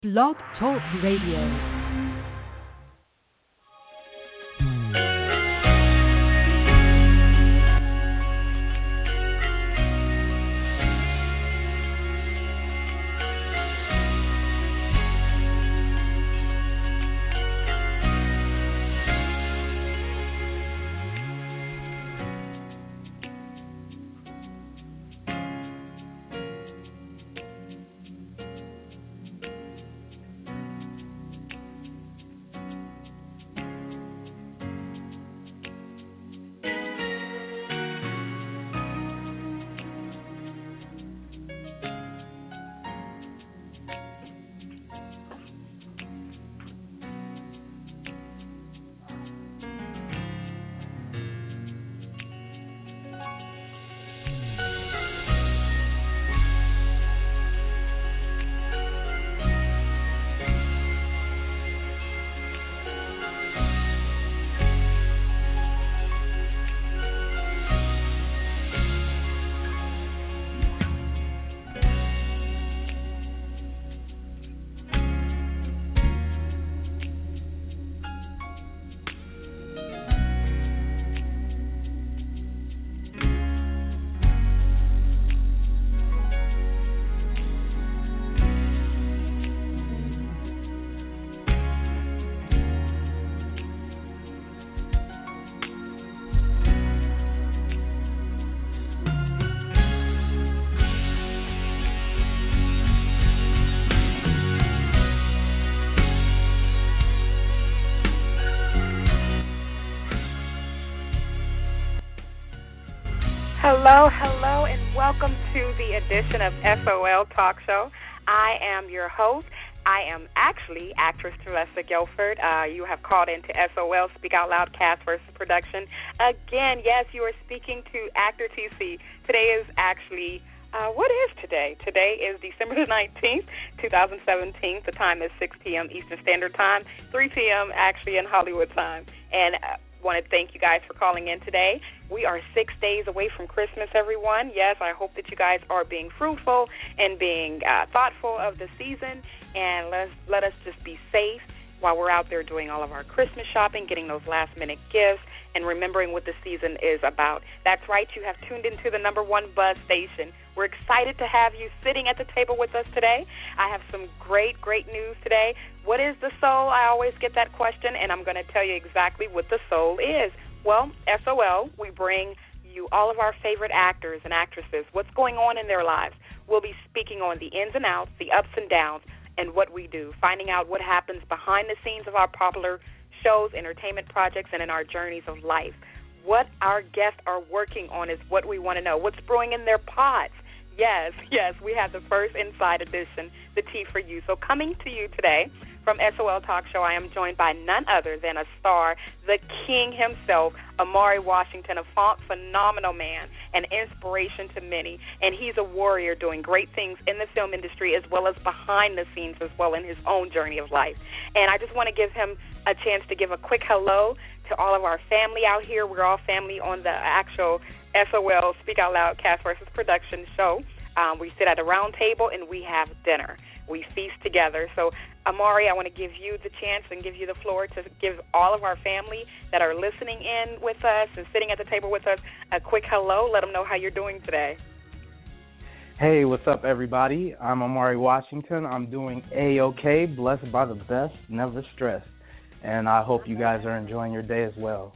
Blog Talk Radio. Hello, and welcome to the edition of SOL Talk Show. I am your host. I am actually actress Teresa Guilford. You have called into SOL Speak Out Loud Cast versus Production. Again, yes, you are speaking to Actor TC. Today is actually, what is today? Today is December the 19th, 2017. The time is 6 p.m. Eastern Standard Time, 3 p.m. actually in Hollywood time. And want to thank you guys for calling in today. We are 6 days away from Christmas, everyone. Yes, I hope that you guys are being fruitful and being thoughtful of the season, and let us just be safe while we're out there doing all of our Christmas shopping, getting those last-minute gifts, and remembering what the season is about. That's right, you have tuned into the number one buzz station. We're excited to have you sitting at the table with us today. I have some great news today. What is the soul? I always get that question, and I'm going to tell you exactly what the soul is. Well, SOL, we bring you all of our favorite actors and actresses, what's going on in their lives. We'll be speaking on the ins and outs, the ups and downs, and what we do, finding out what happens behind the scenes of our popular shows, entertainment projects, and in our journeys of life. What our guests are working on is what we want to know. What's brewing in their pots? Yes, we have the first Inside Edition, the tea for you. So coming to you today from SOL Talk Show, I am joined by none other than a star, the king himself, Omari Washington, a phenomenal man, an inspiration to many, and he's a warrior doing great things in the film industry as well as behind the scenes as well in his own journey of life. And I just want to give him a chance to give a quick hello to all of our family out here. We're all family on the actual SOL Speak Out Loud Cast versus Production show. We sit at a round table and we have dinner. We feast together. So, Omari, I want to give you the chance and give you the floor to give all of our family that are listening in with us and sitting at the table with us a quick hello. Let them know how you're doing today. Hey, what's up, everybody? I'm Omari Washington. I'm doing A-OK, blessed by the best, never stressed. And I hope you guys are enjoying your day as well.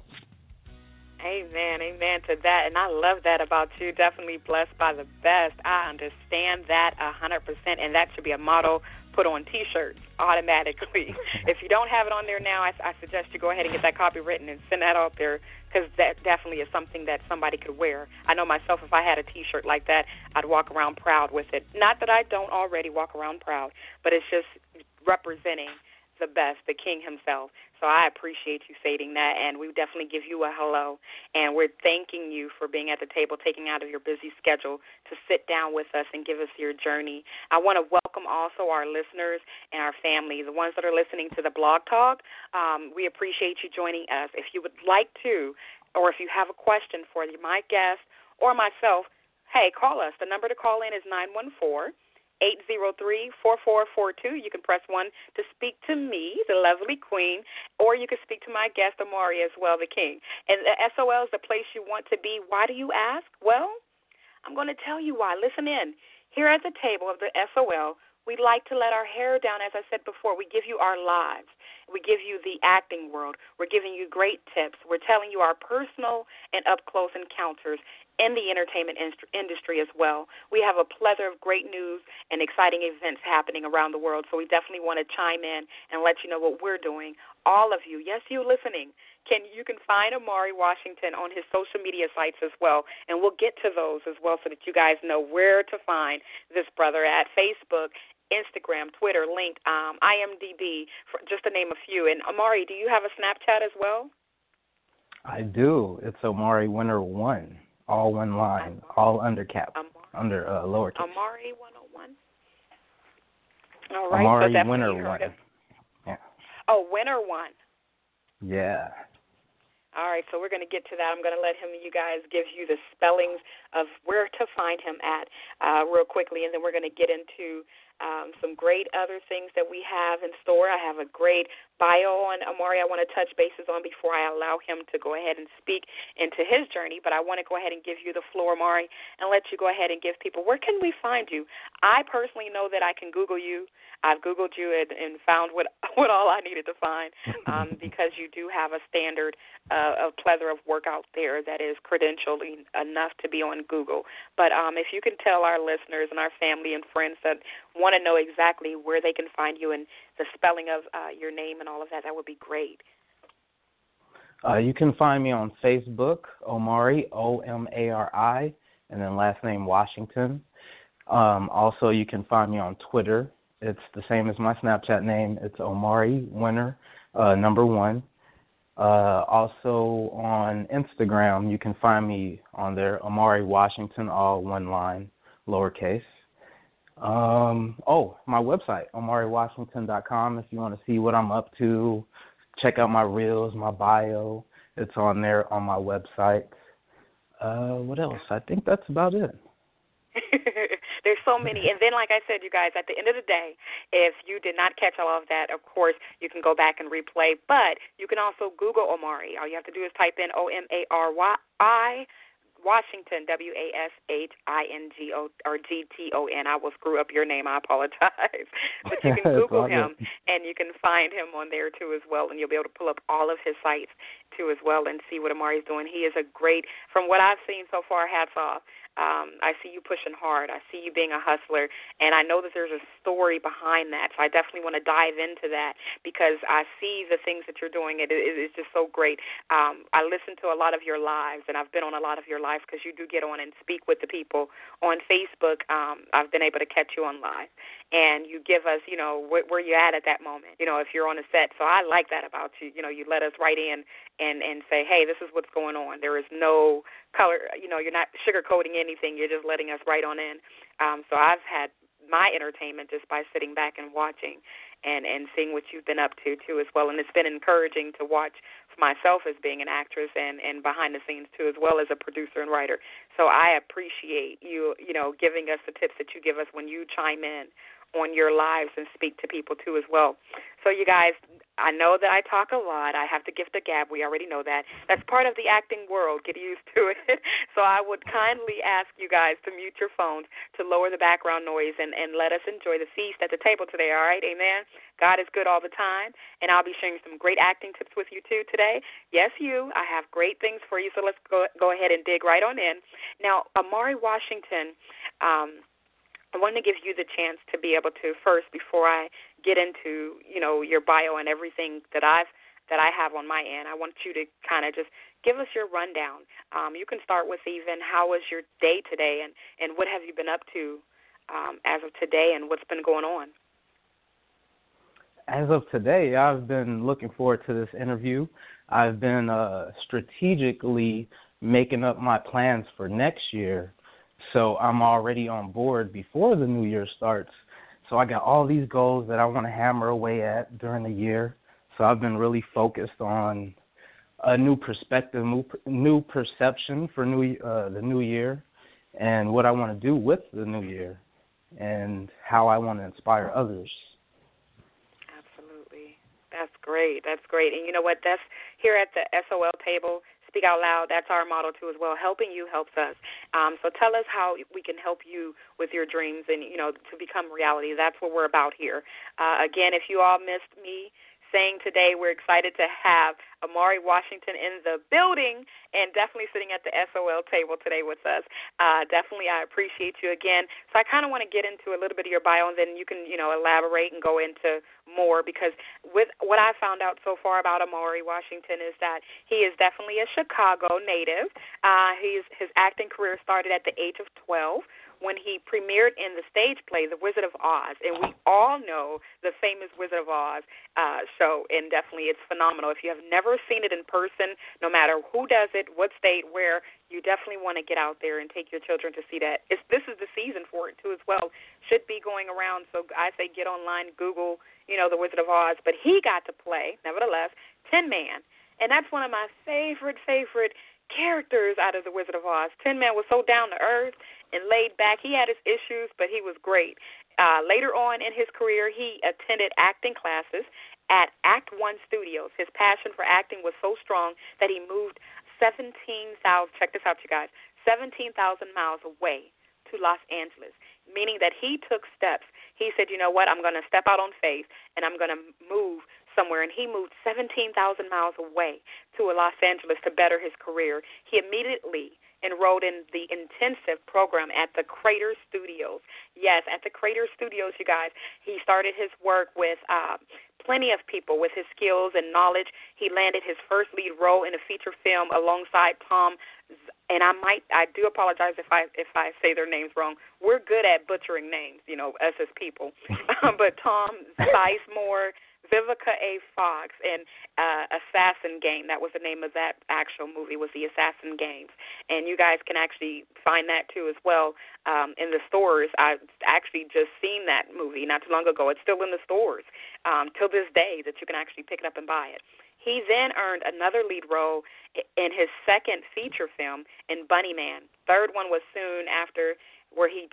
Amen to that. And I love that about you. Definitely blessed by the best. I understand that 100%, and that should be a motto put on T-shirts automatically. If you don't have it on there now, I suggest you go ahead and get that copy written and send that out there, because that definitely is something that somebody could wear. I know myself, if I had a T-shirt like that, I'd walk around proud with it. Not that I don't already walk around proud, but it's just representing the best, the king himself. So I appreciate you stating that, and we definitely give you a hello. And we're thanking you for being at the table, taking out of your busy schedule to sit down with us and give us your journey. I want to welcome also our listeners and our family, the ones that are listening to the Blog Talk. We appreciate you joining us. If you would like to, or if you have a question for my guest or myself, hey, call us. The number to call in is 914 803-4442. You can press 1 to speak to me, the lovely queen, or you can speak to my guest, Amari, as well, the king. And the SOL is the place you want to be. Why do you ask? Well, I'm going to tell you why. Listen in. Here at the table of the SOL, we like to let our hair down. As I said before, we give you our lives. We give you the acting world. We're giving you great tips. We're telling you our personal and up-close encounters in the entertainment industry as well. We have a plethora of great news and exciting events happening around the world, so we definitely want to chime in and let you know what we're doing. All of you, yes, you listening, you can find Amari Washington on his social media sites as well, and we'll get to those as well so that you guys know where to find this brother at Facebook, Instagram, Twitter, Link, IMDb, just to name a few. And Amari, do you have a Snapchat as well? I do. It's Amari Winner 1. All one line, all under cap, under lowercase. Amari 101. All right, Amari so Winner 1. Yeah. Oh, Winner 1. Yeah. All right, so we're going to get to that. I'm going to let you guys give you the spellings of where to find him at real quickly, and then we're going to get into some great other things that we have in store. I have a great bio on Amari I want to touch bases on before I allow him to go ahead and speak into his journey, but I want to go ahead and give you the floor, Amari, and let you go ahead and give people, where can we find you? I personally know that I can Google you. I've Googled you and found what all I needed to find because you do have a standard, a plethora of work out there that is credentialed enough to be on Google. But if you can tell our listeners and our family and friends that want to know exactly where they can find you and the spelling of your name and all of that, that would be great. You can find me on Facebook, Omari, Omari, and then last name Washington. Also, you can find me on Twitter. It's the same as my Snapchat name. It's Omari Winner, number 1. Also on Instagram, you can find me on there, Amari Washington, all one line, lowercase. My website, OmariWashington.com, if you want to see what I'm up to, check out my reels, my bio. It's on there on my website. What else? I think that's about it. There's so many. And then, like I said, you guys, at the end of the day, if you did not catch all of that, of course, you can go back and replay. But you can also Google Omari. All you have to do is type in Omari Washington, Washingo or Gton. I will screw up your name. I apologize. But you can Google him, and you can find him on there, too, as well, and you'll be able to pull up all of his sites, too, as well, and see what Amari's doing. He is a great, from what I've seen so far, hats off. I see you pushing hard. I see you being a hustler, and I know that there's a story behind that, so I definitely want to dive into that because I see the things that you're doing. It is just so great. I listen to a lot of your lives, and I've been on a lot of your lives because you do get on and speak with the people on Facebook. I've been able to catch you on live, and you give us, where you're at that moment, if you're on a set. So I like that about you. You let us write in and say, hey, this is what's going on. There is no color, you're not sugarcoating anything. You're just letting us right on in. So I've had my entertainment just by sitting back and watching and seeing what you've been up to, too, as well. And it's been encouraging to watch for myself as being an actress and behind the scenes, too, as well as a producer and writer. So I appreciate you, giving us the tips that you give us when you chime in on your lives and speak to people, too, as well. So, you guys, I know that I talk a lot. I have to gift the gab. We already know that. That's part of the acting world. Get used to it. So I would kindly ask you guys to mute your phones, to lower the background noise, and let us enjoy the feast at the table today, all right? Amen? God is good all the time, and I'll be sharing some great acting tips with you, too, today. Yes, you. I have great things for you, so let's go ahead and dig right on in. Now, Amari Washington, I want to give you the chance to be able to first, before I get into, your bio and everything that I have on my end, I want you to kind of just give us your rundown. You can start with even how was your day today and what have you been up to as of today and what's been going on? As of today, I've been looking forward to this interview. I've been strategically making up my plans for next year. So I'm already on board before the new year starts. So I got all these goals that I want to hammer away at during the year. So I've been really focused on a new perspective, new perception for the new year and what I want to do with the new year. and how I want to inspire others. Absolutely. That's great. That's great. And you know what? That's here at the SOL table, Speak Out Loud, that's our motto too as well. Helping you helps us. So tell us how we can help you with your dreams and, to become reality. That's what we're about here. Again, if you all missed me saying today, we're excited to have Amari Washington in the building and definitely sitting at the SOL table today with us. Definitely, I appreciate you again. So I kind of want to get into a little bit of your bio, and then you can, elaborate and go into more, because with what I found out so far about Amari Washington is that he is definitely a Chicago native. His acting career started at the age of 12 when he premiered in the stage play The Wizard of Oz, and we all know the famous Wizard of Oz show, and definitely it's phenomenal. If you have never seen it in person, no matter who does it, what state, where, you definitely want to get out there and take your children to see that. This is the season for it, too, as well. Should be going around, so I say get online, Google, The Wizard of Oz, but he got to play, nevertheless, Tin Man, and that's one of my favorite characters out of The Wizard of Oz. Tin Man was so down to earth and laid back. He had his issues, but he was great. Later on in his career, he attended acting classes at Act One Studios. His passion for acting was so strong that he moved 17,000, check this out, you guys, 17,000 miles away to Los Angeles, meaning that he took steps. He said, you know what, I'm going to step out on faith, and I'm going to move somewhere, and he moved 17,000 miles away to Los Angeles to better his career. He immediately enrolled in the intensive program at the Crater Studios. Yes, at the Crater Studios, you guys. He started his work with plenty of people with his skills and knowledge. He landed his first lead role in a feature film alongside Tom, and I do apologize if I say their names wrong. We're good at butchering names, us as people. But Tom Sizemore, Vivica A. Fox, and Assassin Game. That was the name of that actual movie, was The Assassin Games. And you guys can actually find that, too, as well, in the stores. I've actually just seen that movie not too long ago. It's still in the stores till this day that you can actually pick it up and buy it. He then earned another lead role in his second feature film in Bunny Man. Third one was soon after, where he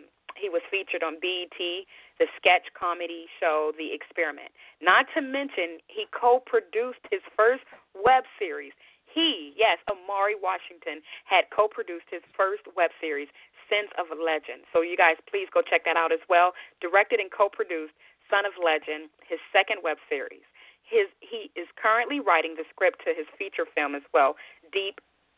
was featured on BET, the sketch comedy show The Experiment. Not to mention, he co-produced his first web series. Amari Washington, had co-produced his first web series, Sons of Legend. So you guys, please go check that out as well. Directed and co-produced Son of Legend, his second web series. He is currently writing the script to his feature film as well, Deep,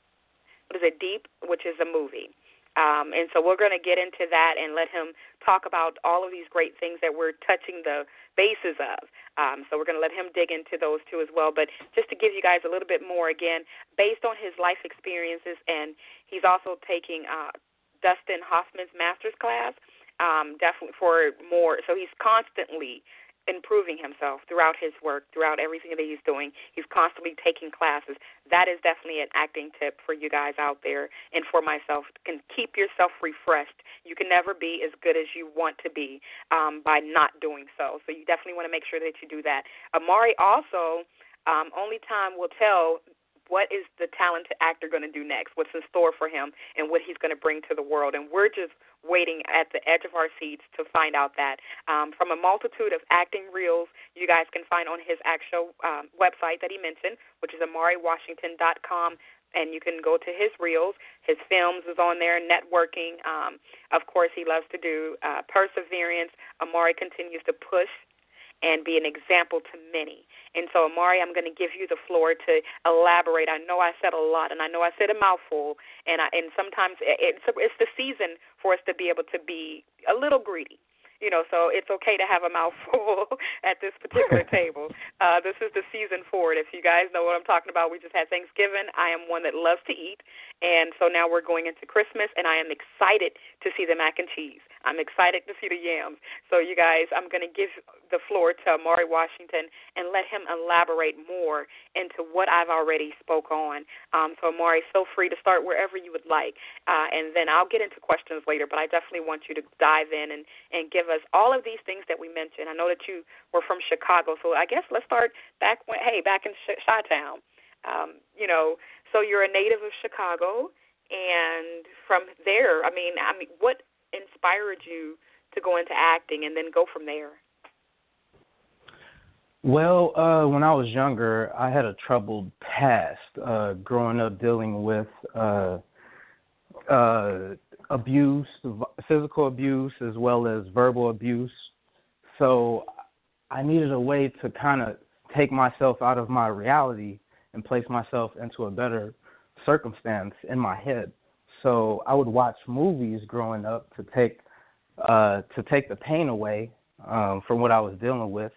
which is a movie. And so we're going to get into that and let him talk about all of these great things that we're touching the bases of. So we're going to let him dig into those too as well. But just to give you guys a little bit more, again, based on his life experiences, and he's also taking Dustin Hoffman's master's class, definitely for more. So he's constantly improving himself throughout his work, throughout everything that he's doing. He's constantly taking classes. That is definitely an acting tip for you guys out there and for myself. Can keep yourself refreshed. You can never be as good as you want to be by not doing so. So you definitely want to make sure that you do that. Amari also, only time will tell what is the talented actor going to do next, what's in store for him, and what he's going to bring to the world. And we're just waiting at the edge of our seats to find out that. From a multitude of acting reels you guys can find on his actual website that he mentioned, which is AmariWashington.com, and you can go to his reels. His films is on there, networking. Of course, he loves to do perseverance. Amari continues to push and be an example to many. And so, Amari, I'm going to give you the floor to elaborate. I know I said a lot, and I know I said a mouthful, and sometimes it's the season for us to be able to be a little greedy. So it's okay to have a mouthful at this particular table. This is the season for it. If you guys know what I'm talking about, we just had Thanksgiving. I am one that loves to eat, and so now we're going into Christmas, and I am excited to see the mac and cheese. I'm excited to see the yams. So you guys, I'm going to give the floor to Amari Washington and let him elaborate more into what I've already spoke on. So Amari, feel free to start wherever you would like, and then I'll get into questions later, but I definitely want you to dive in and give us all of these things that we mentioned. I know that you were from Chicago, so I guess let's start back in Chi-Town. So you're a native of Chicago, and from there, I mean, what inspired you to go into acting and then go from there? Well, when I was younger, I had a troubled past, growing up dealing with abuse, physical abuse, as well as verbal abuse. So I needed a way to kind of take myself out of my reality and place myself into a better circumstance in my head. So I would watch movies growing up to take the pain away from what I was dealing with.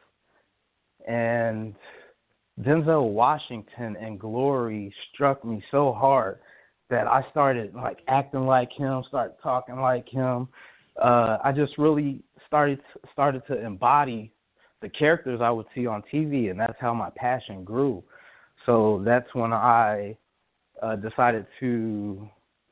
And Denzel Washington and Glory struck me so hard that I started like acting like him, started talking like him. I just really started to embody the characters I would see on TV, and that's how my passion grew. So that's when I decided to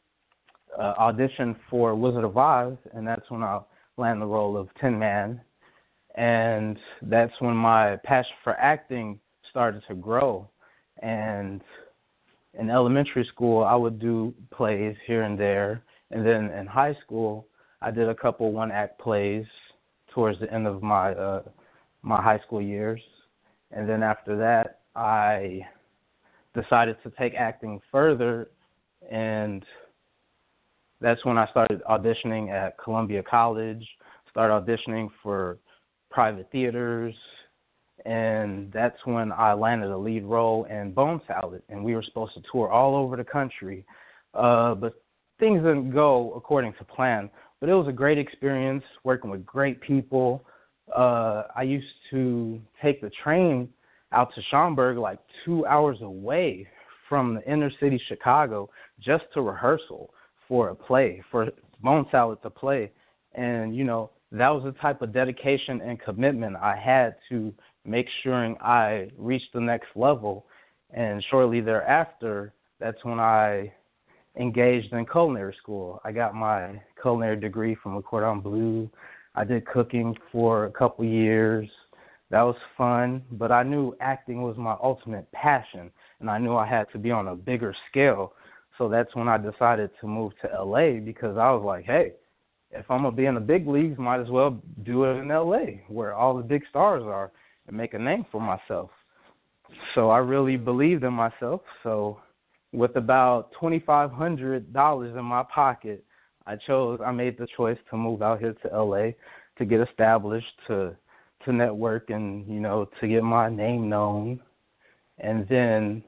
audition for Wizard of Oz, and that's when I landed the role of Tin Man. And that's when my passion for acting started to grow. And in elementary school, I would do plays here and there. And then in high school, I did a couple one-act plays towards the end of my my high school years. And then after that, I decided to take acting further, and that's when I started auditioning at Columbia College, started auditioning for private theaters, and that's when I landed a lead role in Bone Salad, and we were supposed to tour all over the country, but things didn't go according to plan. But it was a great experience working with great people. I used to take the train out to Schaumburg, like 2 hours away from the inner city Chicago, just to rehearsal for a play, for Bone Salad to play. And, you know, that was the type of dedication and commitment I had to make sure I reached the next level. And shortly thereafter, that's when I engaged in culinary school. I got my culinary degree from Le Cordon Bleu. I did cooking for a couple years. That was fun, but I knew acting was my ultimate passion, and I knew I had to be on a bigger scale. So that's when I decided to move to LA, because I was like, hey, if I'm going to be in the big leagues, might as well do it in LA, where all the big stars are, and make a name for myself. So I really believed in myself. So with about $2,500 in my pocket, I made the choice to move out here to LA to get established, to network, and, you know, to get my name known. And then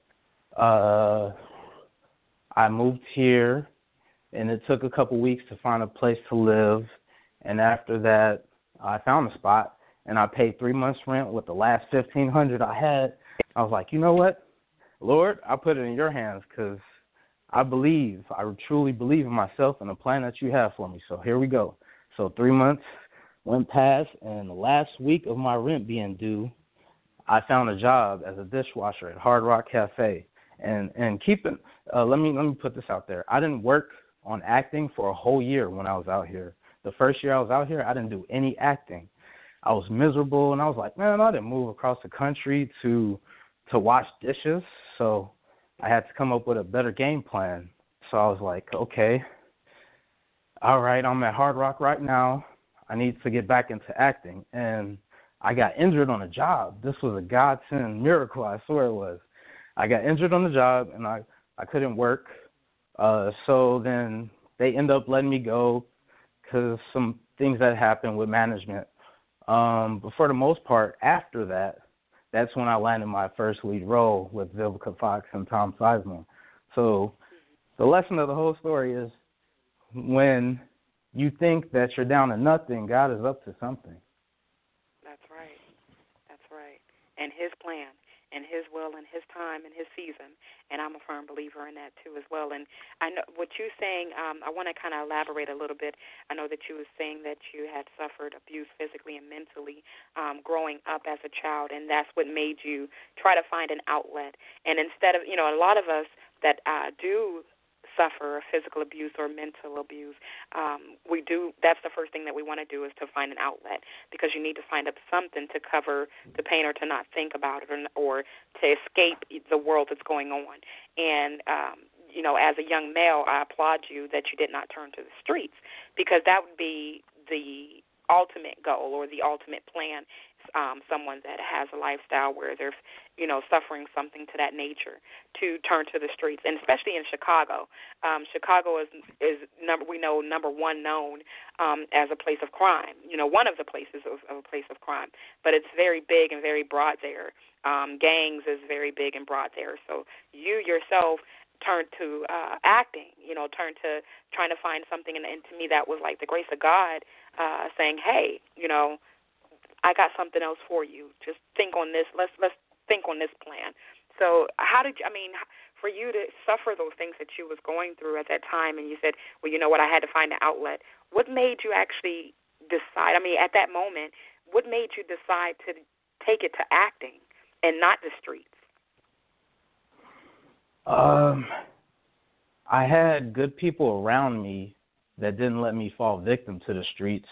I moved here, and it took a couple weeks to find a place to live. And after that, I found a spot, and I paid 3 months' rent with the last $1,500 I had. I was like, you know what, Lord, I put it in your hands, because I truly believe in myself and the plan that you have for me. So here we go. So 3 months went past, and the last week of my rent being due, I found a job as a dishwasher at Hard Rock Cafe. And let me put this out there. I didn't work on acting for a whole year when I was out here. The first year I was out here, I didn't do any acting. I was miserable, and I was like, man, I didn't move across the country to wash dishes. So I had to come up with a better game plan. So I was like, okay, all right, I'm at Hard Rock right now. I need to get back into acting. And I got injured on a job. This was a godsend miracle, I swear it was. I got injured on the job, and I couldn't work. So then they end up letting me go because some things that happened with management. But for the most part, after that, that's when I landed my first lead role with Vivica Fox and Tom Sizemore. So the lesson of the whole story is, when you think that you're down to nothing, God is up to something. That's right. That's right. And his plan and his will and his time and his season. And I'm a firm believer in that, too, as well. And I know what you're saying, I want to kind of elaborate a little bit. I know that you were saying that you had suffered abuse physically and mentally growing up as a child, and that's what made you try to find an outlet. And instead of, you know, a lot of us that do suffer physical abuse or mental abuse, that's the first thing that we want to do, is to find an outlet, because you need to find up something to cover the pain, or to not think about it, or to escape the world that's going on. And you know, as a young male, I applaud you that you did not turn to the streets, because that would be the ultimate goal or the ultimate plan. Someone that has a lifestyle where they're, suffering something to that nature, to turn to the streets, and especially in Chicago. Chicago is number one known as a place of crime. One of the places of a place of crime, but it's very big and very broad there. Gangs is very big and broad there. So you yourself turned to acting, turned to trying to find something, and to me that was like the grace of God saying, hey, I got something else for you. Just think on this. Let's think on this plan. So for you to suffer those things that you was going through at that time, and you said, well, you know what, I had to find an outlet. What made you actually decide, at that moment, what made you decide to take it to acting and not the streets? I had good people around me that didn't let me fall victim to the streets.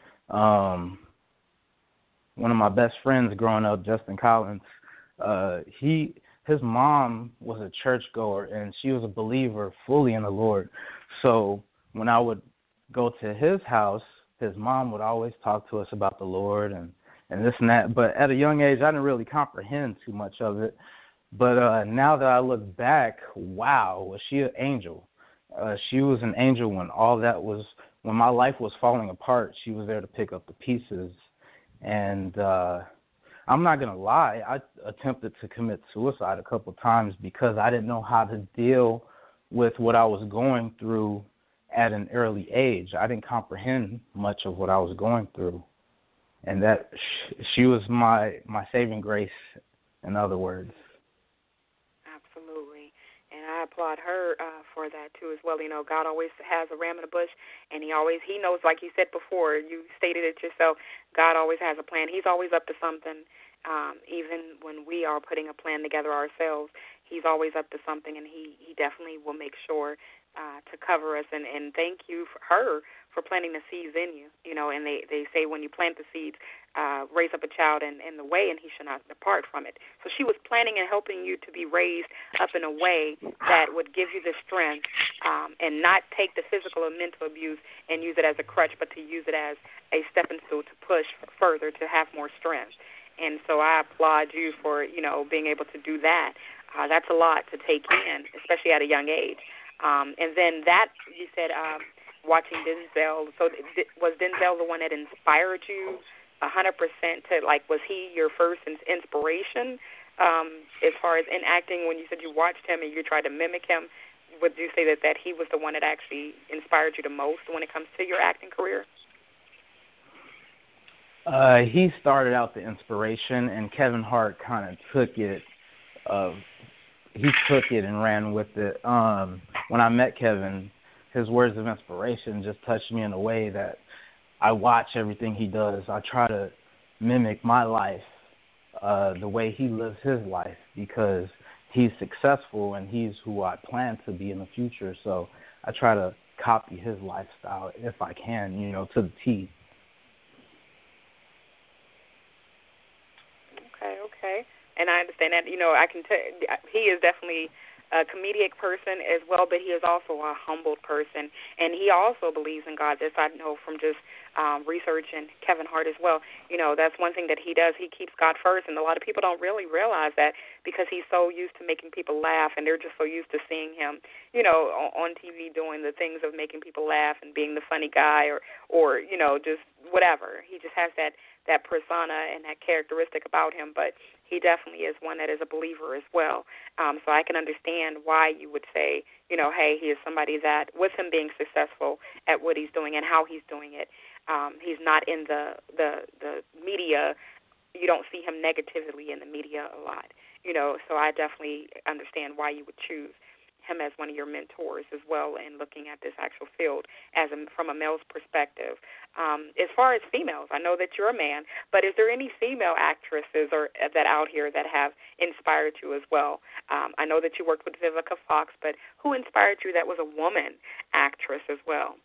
One of my best friends growing up, Justin Collins, his mom was a churchgoer, and she was a believer fully in the Lord. So when I would go to his house, his mom would always talk to us about the Lord and this and that. But at a young age, I didn't really comprehend too much of it. But now that I look back, wow, was she an angel? She was an angel when when my life was falling apart. She was there to pick up the pieces. And I'm not going to lie, I attempted to commit suicide a couple of times because I didn't know how to deal with what I was going through at an early age. I didn't comprehend much of what I was going through. And that she was my saving grace, in other words. Absolutely. And I applaud her for that, too, as well. God always has a ram in the bush, and he knows, like you said before, you stated it yourself, God always has a plan. He's always up to something. Even when we are putting a plan together ourselves, he's always up to something, and he definitely will make sure to cover us. And thank you for her for planting the seeds in you. And they say when you plant the seeds, raise up a child in the way, and he shall not depart from it. So she was planning and helping you to be raised up in a way that would give you the strength and not take the physical or mental abuse and use it as a crutch, but to use it as a stepping stool to push further, to have more strength. And so I applaud you for, being able to do that. That's a lot to take in, especially at a young age. And then that, you said, watching Denzel. So was Denzel the one that inspired you 100% to, was he your first inspiration as far as in acting? When you said you watched him and you tried to mimic him, would you say that he was the one that actually inspired you the most when it comes to your acting career? He started out the inspiration, and Kevin Hart kind of took it. He took it and ran with it. When I met Kevin, his words of inspiration just touched me in a way that I watch everything he does. I try to mimic my life, the way he lives his life, because he's successful and he's who I plan to be in the future. So I try to copy his lifestyle if I can, to the T. Okay. And I understand that, I can tell he is definitely a comedic person as well, but he is also a humbled person, and he also believes in God. This I know from just researching Kevin Hart as well. That's one thing that he does. He keeps God first, and a lot of people don't really realize that because he's so used to making people laugh, and they're just so used to seeing him, on TV doing the things of making people laugh and being the funny guy or just whatever. He just has that persona and that characteristic about him, but he definitely is one that is a believer as well. So I can understand why you would say, hey, he is somebody that, with him being successful at what he's doing and how he's doing it, he's not in the media. You don't see him negatively in the media a lot, so I definitely understand why you would choose him as one of your mentors as well in looking at this actual field from a male's perspective. As far as females, I know that you're a man, but is there any female actresses that out here that have inspired you as well? I know that you worked with Vivica Fox, but who inspired you that was a woman actress as well?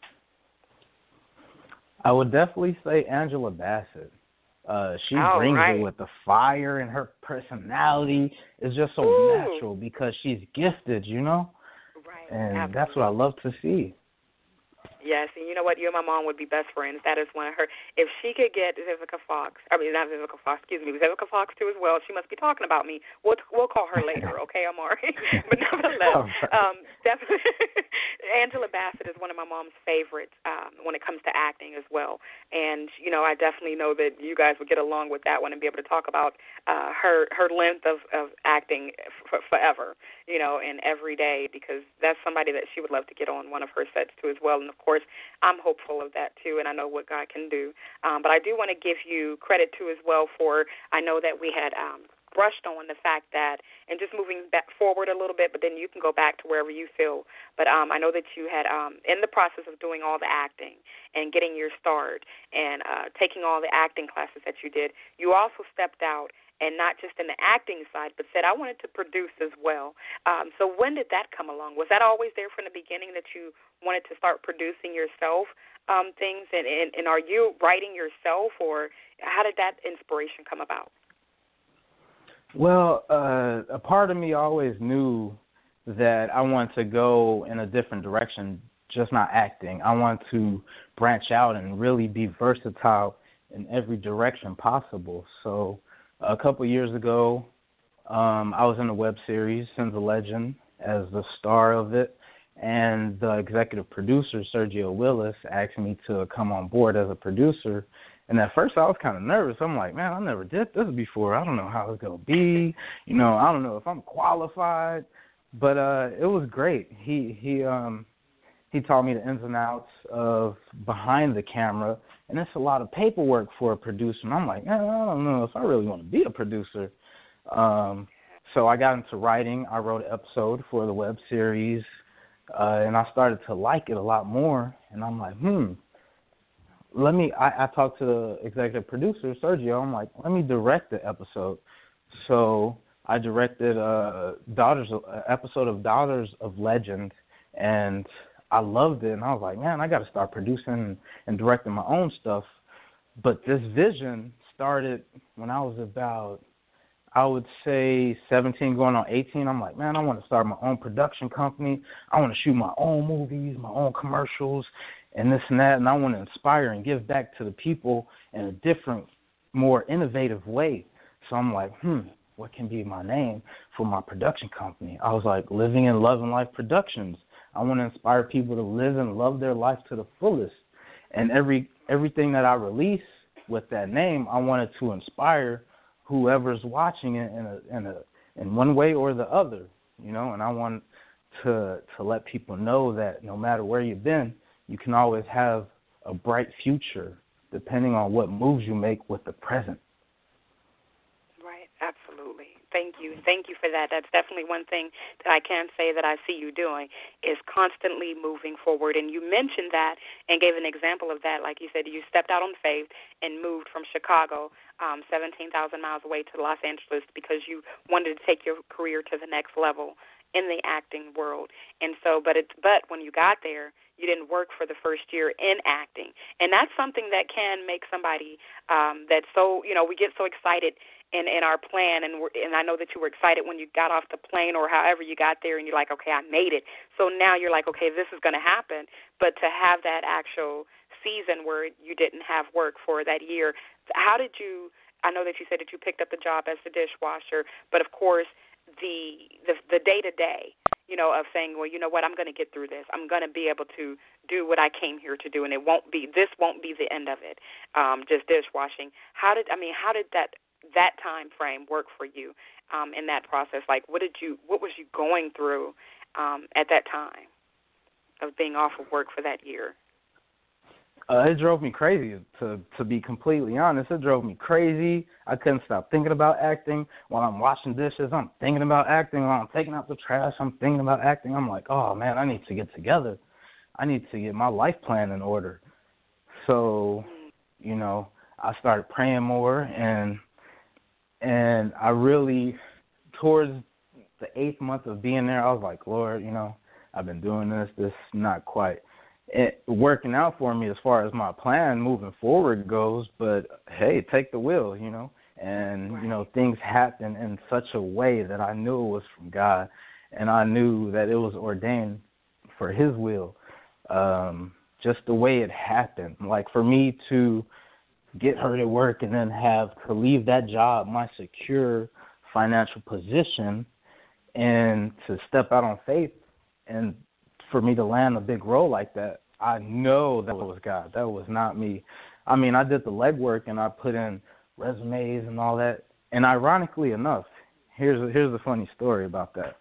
I would definitely say Angela Bassett. She brings it with the fire, and her personality is just so natural because she's gifted, Right. And Absolutely. that's what I love to see. Yes, and you know what? You and my mom would be best friends. That is one of her. If she could get Vivica Fox, not Vivica Fox, excuse me, Vivica Fox too as well. She must be talking about me. We'll call her later, okay, Amari? But nevertheless, definitely, Angela Bassett is one of my mom's favorites when it comes to acting as well. And I definitely know that you guys would get along with that one and be able to talk about her length of acting forever, and every day, because that's somebody that she would love to get on one of her sets too as well. And of course, I'm hopeful of that too, and I know what God can do. But I do want to give you credit too as well for, I know that we had brushed on the fact that, and just moving back forward a little bit, but then you can go back to wherever you feel. But I know that you had, in the process of doing all the acting and getting your start and taking all the acting classes that you did, you also stepped out, and not just in the acting side, but said, I wanted to produce as well. So when did that come along? Was that always there from the beginning that you wanted to start producing yourself things? And are you writing yourself, or how did that inspiration come about? Well, a part of me always knew that I wanted to go in a different direction, just not acting. I want to branch out and really be versatile in every direction possible. So a couple years ago, I was in a web series, Sins of Legend, as the star of it, and the executive producer, Sergio Willis, asked me to come on board as a producer. And at first I was kind of nervous. I'm like, man, I never did this before. I don't know how it's going to be. I don't know if I'm qualified. But it was great. He taught me the ins and outs of behind the camera, and it's a lot of paperwork for a producer. And I'm like, man, I don't know if I really want to be a producer. So I got into writing. I wrote an episode for the web series, and I started to like it a lot more. And I'm like, I talked to the executive producer, Sergio. I'm like, let me direct the episode. So I directed an episode of Daughters of Legend, and I loved it. And I was like, man, I got to start producing and directing my own stuff. But this vision started when I was about, I would say 17 going on 18. I'm like, man, I want to start my own production company. I want to shoot my own movies, my own commercials, and this and that. And I want to inspire and give back to the people in a different, more innovative way. So I'm like, what can be my name for my production company? I was like, Living and Loving Life Productions. I want to inspire people to live and love their life to the fullest. And everything that I release with that name, I wanted to inspire whoever's watching it in one way or the other, And I want to let people know that no matter where you've been, you can always have a bright future depending on what moves you make with the present. Right, absolutely. Thank you for that. That's definitely one thing that I can say that I see you doing is constantly moving forward. And you mentioned that and gave an example of that. Like you said, you stepped out on faith and moved from Chicago, 17,000 miles away to Los Angeles because you wanted to take your career to the next level in the acting world. And so, but when you got there, you didn't work for the first year in acting. And that's something that can make somebody that's so, we get so excited in our plan, and I know that you were excited when you got off the plane or however you got there, and you're like, okay, I made it. So now you're like, okay, this is going to happen. But to have that actual season where you didn't have work for that year, how did you? I know that you said that you picked up the job as the dishwasher, but of course the day-to-day, of saying, well, you know what, I'm going to get through this. I'm going to be able to do what I came here to do, and this won't be the end of it, just dishwashing. How did that time frame work for you in that process? Like, what was you going through at that time of being off of work for that year? It drove me crazy, to be completely honest. It drove me crazy. I couldn't stop thinking about acting. While I'm washing dishes, I'm thinking about acting. While I'm taking out the trash, I'm thinking about acting. I'm like, oh, man, I need to get together. I need to get my life plan in order. So, I started praying more, and I really, towards the 8th month of being there, I was like, Lord, I've been doing this not quite working out for me as far as my plan moving forward goes, but hey, take the wheel, and, things happen in such a way that I knew it was from God, and I knew that it was ordained for His will. just the way it happened. Like, for me to get hurt at work and then have to leave that job, my secure financial position, and to step out on faith, and for me to land a big role like that, I know that was God. That was not me. I mean, I did the legwork and I put in resumes and all that. And ironically enough, here's the funny story about that.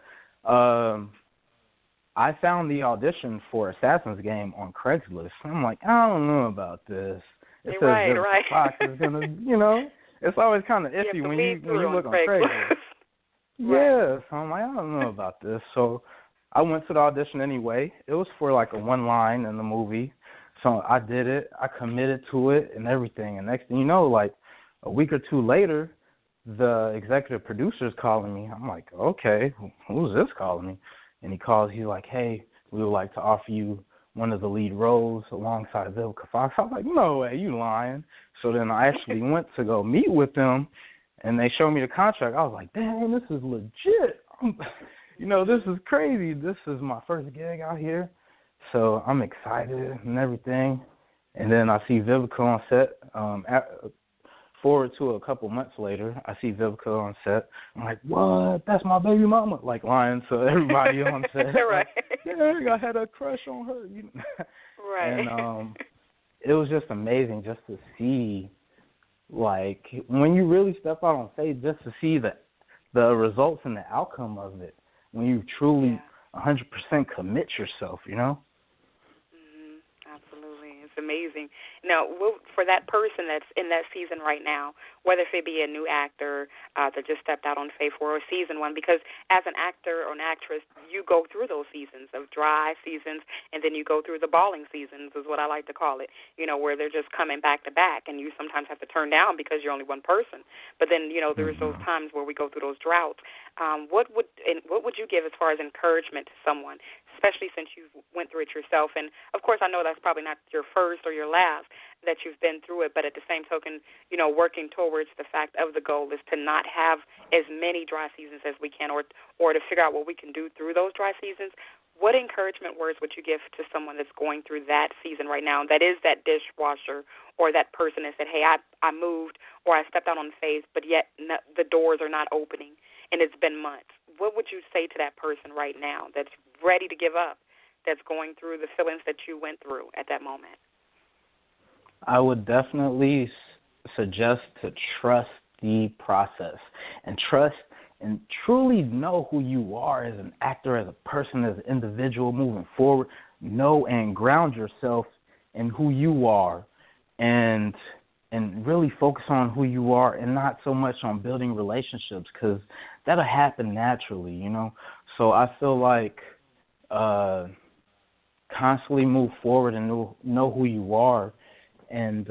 I found the audition for Assassin's Game on Craigslist. I'm like, I don't know about this. It says right. Fox is gonna, it's always kind of iffy when you look on Craigslist. Yeah, so I'm like, I don't know about this. So I went to the audition anyway. It was for like a one line in the movie. So I did it. I committed to it and everything. And next thing you know, like a week or two later, the executive producer's calling me. I'm like, okay, who's this calling me? And he's like, hey, we would like to offer you one of the lead roles alongside Vivica Fox. I was like, no way, you lying. So then I actually went to go meet with them, and they showed me the contract. I was like, dang, this is legit. This is crazy. This is my first gig out here. So I'm excited and everything. And then I see Vivica on set. Forward to a couple months later, I see Vivica on set. I'm like, what? That's my baby mama. Like, lying to everybody on set. Right. Like, yeah, I had a crush on her. Right. And it was just amazing just to see, like, when you really step out on faith, just to see the results and the outcome of it, when you truly 100% commit yourself, Absolutely. It's amazing. Now, for that person that's in that season right now, whether if it be a new actor that just stepped out on faith or a seasoned one, because as an actor or an actress, you go through those seasons of dry seasons, and then you go through the balling seasons is what I like to call it, where they're just coming back to back, and you sometimes have to turn down because you're only one person. But then, there's those times where we go through those droughts. What would you give as far as encouragement to someone, especially since you went through it yourself? And, of course, I know that's probably not your first or your last that you've been through it, but at the same token, working towards the fact of the goal is to not have as many dry seasons as we can, or to figure out what we can do through those dry seasons. What encouragement words would you give to someone that's going through that season right now, that is that dishwasher or that person that said, hey, I moved or I stepped out on faith, but yet the doors are not opening and it's been months? What would you say to that person right now that's ready to give up, that's going through the feelings that you went through at that moment? I would definitely suggest to trust the process and trust and truly know who you are as an actor, as a person, as an individual moving forward. Know and ground yourself in who you are, and really focus on who you are and not so much on building relationships, because that'll happen naturally, So I feel like constantly move forward and know who you are, and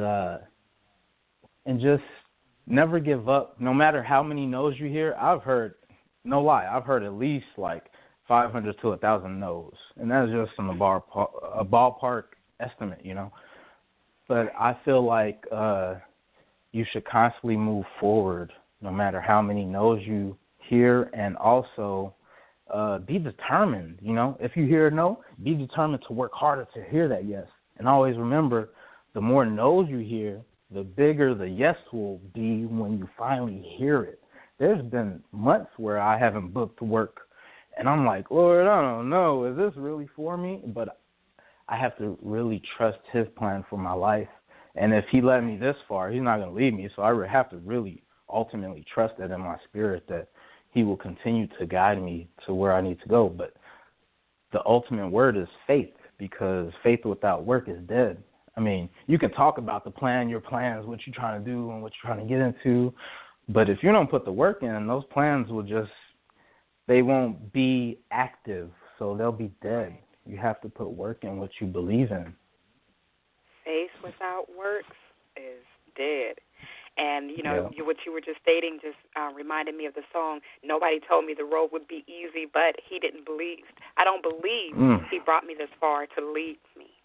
just never give up, no matter how many no's you hear. I've heard at least like 500 to 1,000 no's, and that's just in a ballpark estimate, But I feel like you should constantly move forward, no matter how many no's you hear, and also be determined. If you hear a no, be determined to work harder to hear that yes, and always remember, the more no's you hear, the bigger the yes will be when you finally hear it. There's been months where I haven't booked work, and I'm like, Lord, I don't know, is this really for me? But I have to really trust his plan for my life. And if he led me this far, he's not going to leave me. So I have to really ultimately trust that in my spirit, that he will continue to guide me to where I need to go. But the ultimate word is faith, because faith without work is dead. I mean, you can talk about the plan, your plans, what you're trying to do and what you're trying to get into, but if you don't put the work in, those plans they won't be active, so they'll be dead. You have to put work in what you believe in. Faith without works is dead. And, what you were just stating just reminded me of the song, Nobody Told Me the Road Would Be Easy, but He Didn't Believe. I don't believe He brought me this far to lead me.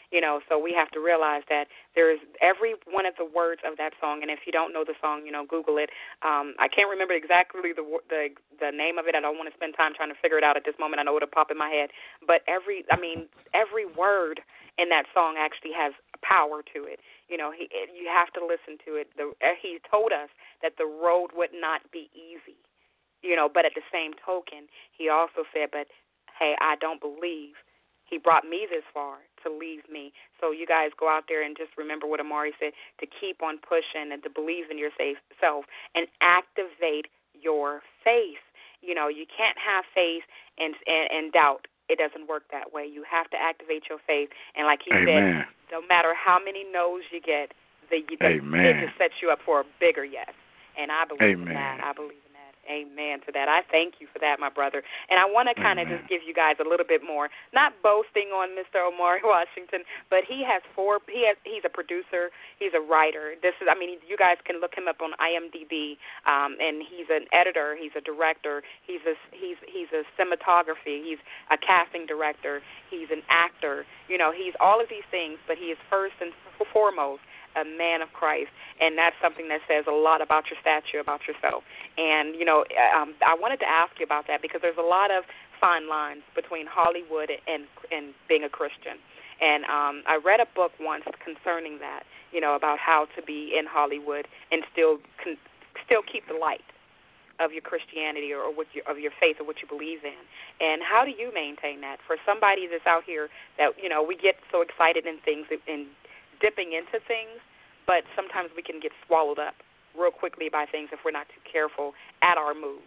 So we have to realize that there's every one of the words of that song, and if you don't know the song, Google it. I can't remember exactly the name of it. I don't want to spend time trying to figure it out at this moment. I know it'll pop in my head, but every word in that song actually has power to it. You have to listen to it. He told us that the road would not be easy, but at the same token, he also said, but hey, I don't believe he brought me this far to leave me. So you guys go out there and just remember what Amari said, to keep on pushing and to believe in yourself and activate your faith. You can't have faith and doubt. It doesn't work that way. You have to activate your faith. And like he said, no matter how many no's you get, it just sets you up for a bigger yes. And I believe in that. I believe in that. Amen to that. I thank you for that, my brother. And I want to kind of just give you guys a little bit more, not boasting on Mr. Omari Washington, but he's a producer, he's a writer. You guys can look him up on IMDb, and he's an editor, he's a director, he's a cinematography, he's a casting director, he's an actor. He's all of these things, but he is first and foremost a man of Christ, and that's something that says a lot about your stature, about yourself. And, I wanted to ask you about that because there's a lot of fine lines between Hollywood and being a Christian. And I read a book once concerning that, about how to be in Hollywood and still keep the light of your Christianity or of your faith or what you believe in. And how do you maintain that? For somebody that's out here that, we get so excited in things and dipping into things, but sometimes we can get swallowed up real quickly by things if we're not too careful at our moves,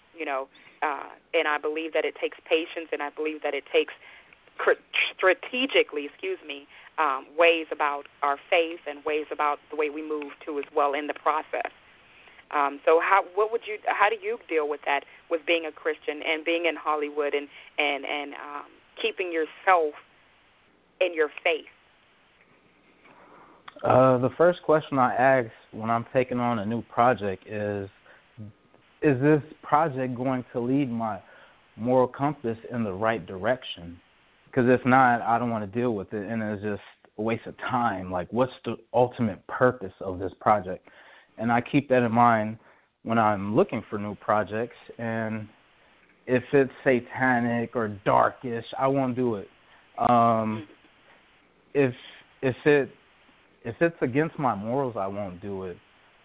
and I believe that it takes patience, and I believe that it takes strategically, ways about our faith and ways about the way we move too as well in the process. So how do you deal with that, with being a Christian and being in Hollywood and keeping yourself in your faith? The first question I ask when I'm taking on a new project is this project going to lead my moral compass in the right direction? Because if not, I don't want to deal with it, and it's just a waste of time. Like, what's the ultimate purpose of this project? And I keep that in mind when I'm looking for new projects, and if it's satanic or darkish, I won't do it. If it's against my morals, I won't do it.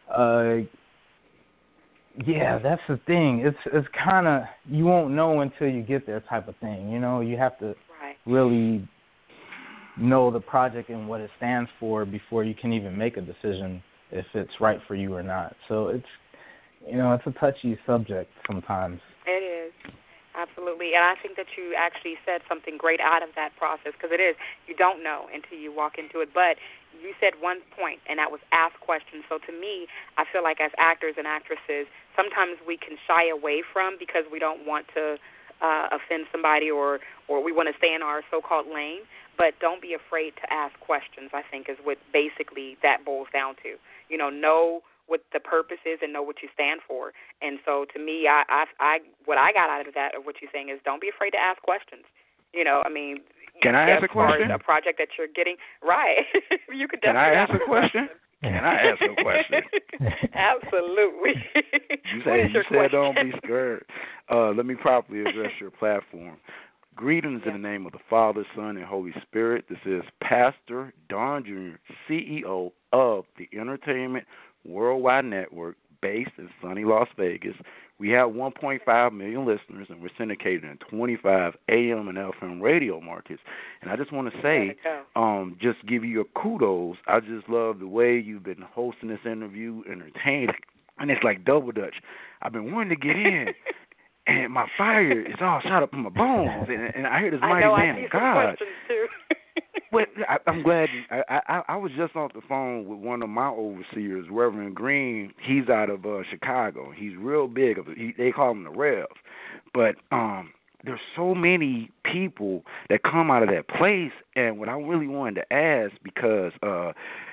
That's the thing. It's kind of, you won't know until you get there type of thing. You have to really know the project and what it stands for before you can even make a decision if it's right for you or not. So it's a touchy subject sometimes. It is. Absolutely, and I think that you actually said something great out of that process, because it is, you don't know until you walk into it, but you said one point, and that was ask questions. So to me, I feel like as actors and actresses, sometimes we can shy away from because we don't want to offend somebody or we want to stay in our so-called lane, but don't be afraid to ask questions, I think, is what basically that boils down to. Know what the purpose is and know what you stand for. And so to me, what I got out of that, of what you're saying, is don't be afraid to ask questions. Can I ask a question? A project that you're getting, right. You could Can definitely I ask a question? Can I ask a question? Absolutely. You said don't be scared. Let me properly address your platform. Greetings in the name of the Father, Son, and Holy Spirit. This is Pastor Don Jr., CEO of the Entertainment Worldwide Network, based in sunny Las Vegas. We have 1.5 million listeners, and we're syndicated in 25 AM and FM radio markets. And I just want to say, just give you a kudos. I just love the way you've been hosting this interview, entertaining, and it's like double Dutch. I've been wanting to get in, and my fire is all shot up in my bones, and I hear this mighty man of God. Well, I'm glad. I was just off the phone with one of my overseers, Reverend Green. He's out of Chicago. He's real big. They call him the Rev. But there's so many people that come out of that place. And what I really wanted to ask, because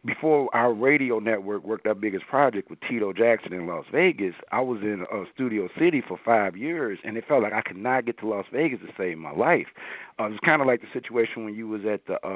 before our radio network worked our biggest project with Tito Jackson in Las Vegas, I was in Studio City for 5 years, and it felt like I could not get to Las Vegas to save my life. It was kind of like the situation when you was at the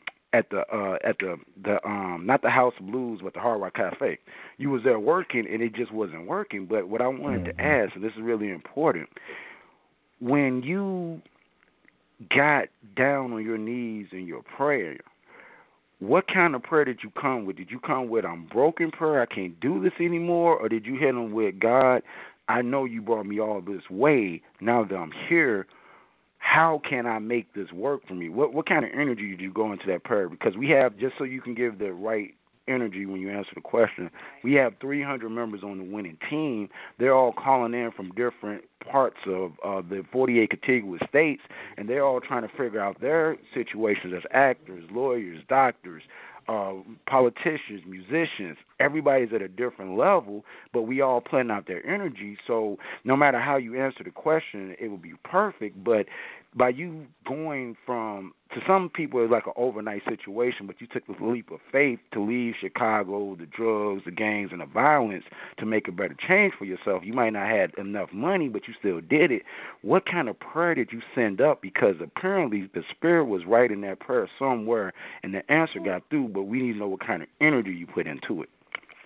not the House of Blues, but the Hard Rock Cafe. You was there working, and it just wasn't working. But what I wanted to ask, and this is really important, when you got down on your knees in your prayer, what kind of prayer did you come with? Did you come with, I'm broken prayer, I can't do this anymore? Or did you hit them with, God, I know you brought me all this way. Now that I'm here, how can I make this work for me? What kind of energy did you go into that prayer? Because we have, just so you can give the right energy when you answer the question, we have 300 members on the winning team. They're all calling in from different parts of the 48 contiguous states, and they're all trying to figure out their situations as actors, lawyers, doctors, politicians, musicians. Everybody's at a different level, but we all putting out their energy. So no matter how you answer the question, it will be perfect. But by you going from, to some people it's like an overnight situation, but you took this leap of faith to leave Chicago, the drugs, the gangs, and the violence to make a better change for yourself. You might not have enough money, but you still did it. What kind of prayer did you send up? Because apparently the Spirit was right in that prayer somewhere, and the answer got through, but we need to know what kind of energy you put into it.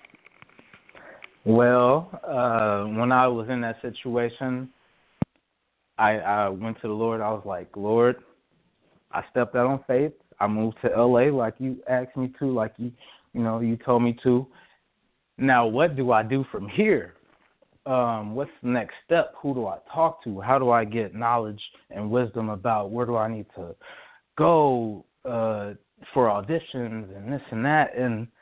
Well, when I was in that situation, I went to the Lord. I was like, Lord, I stepped out on faith. I moved to L.A. like you asked me to, like you told me to. Now, what do I do from here? What's the next step? Who do I talk to? How do I get knowledge and wisdom about where do I need to go for auditions and this and that?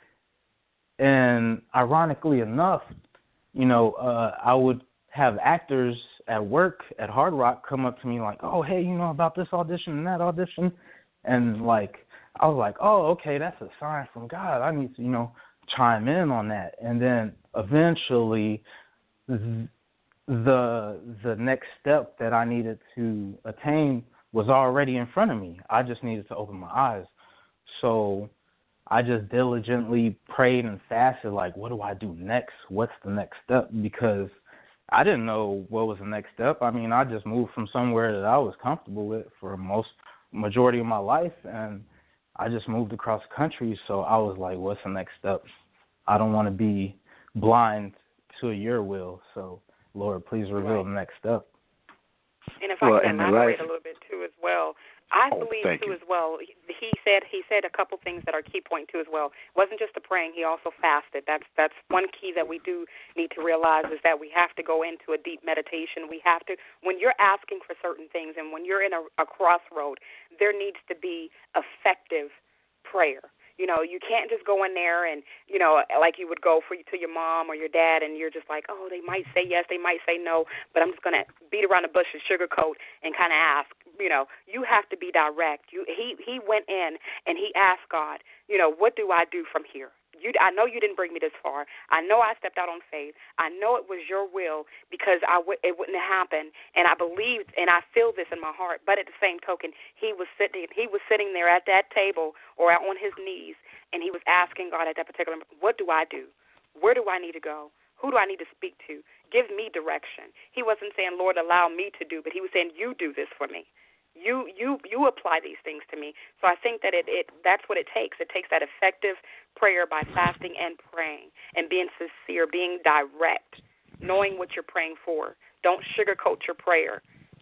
And ironically enough, I would have actors at work at Hard Rock come up to me like, oh, hey, about this audition and that audition. And, I was like, oh, okay, that's a sign from God. I need to, chime in on that. And then eventually the next step that I needed to attain was already in front of me. I just needed to open my eyes. So I just diligently prayed and fasted, like, what do I do next? What's the next step? Because I didn't know what was the next step. I mean, I just moved from somewhere that I was comfortable with for majority of my life, and I just moved across the country. So I was like, what's the next step? I don't want to be blind to your will. So, Lord, please reveal the next step. And if I can elaborate a little bit, too, as well, I believe, too, as well, he said a couple things that are key point, too, as well. It wasn't just the praying. He also fasted. That's one key that we do need to realize is that we have to go into a deep meditation. We have to, when you're asking for certain things and when you're in a crossroad, there needs to be effective prayer. You can't just go in there and, like you would go to your mom or your dad, and you're just like, oh, they might say yes, they might say no, but I'm just going to beat around the bush and sugarcoat and kind of ask. You have to be direct. He went in and he asked God, what do I do from here? I know you didn't bring me this far. I know I stepped out on faith. I know it was your will because it wouldn't have happened, and I believed, and I feel this in my heart. But at the same token, he was sitting there at that table or on his knees, and he was asking God at that particular moment, what do I do? Where do I need to go? Who do I need to speak to? Give me direction. He wasn't saying, Lord, allow me to do, but he was saying, you do this for me. You apply these things to me. So I think that that's what it takes. It takes that effective prayer by fasting and praying and being sincere, being direct, knowing what you're praying for. Don't sugarcoat your prayer.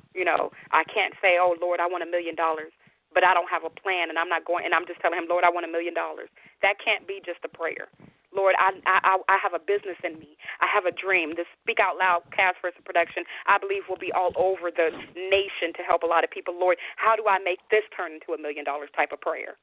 I can't say, oh, Lord, I want $1 million, but I don't have a plan, and I'm just telling him, Lord, I want $1 million. That can't be just a prayer. Lord, I have a business in me. I have a dream. This Speak Out Loud Cast Versus Production, I believe, will be all over the nation to help a lot of people. Lord, how do I make this turn into $1 million type of prayer?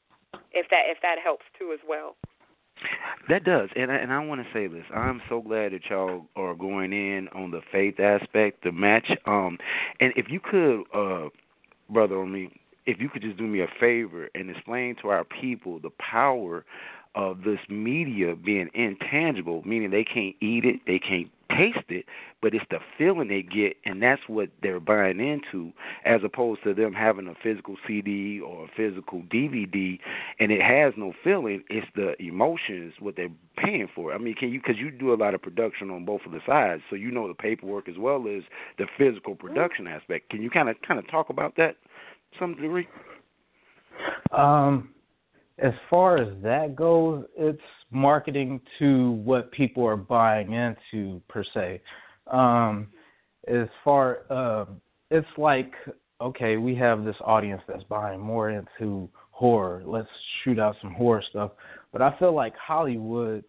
If that helps too as well. That does, and I want to say this. I'm so glad that y'all are going in on the faith aspect, the match. And if you could, brother, if you could just do me a favor and explain to our people the power of this media being intangible, meaning they can't eat it, they can't taste it, but it's the feeling they get, and that's what they're buying into, as opposed to them having a physical CD or a physical DVD, and it has no feeling. It's the emotions, what they're paying for. I mean, because you do a lot of production on both of the sides, so you know the paperwork as well as the physical production aspect. Can you kind of talk about that to some degree? As far as that goes, it's marketing to what people are buying into, per se. It's like, okay, we have this audience that's buying more into horror. Let's shoot out some horror stuff. But I feel like Hollywood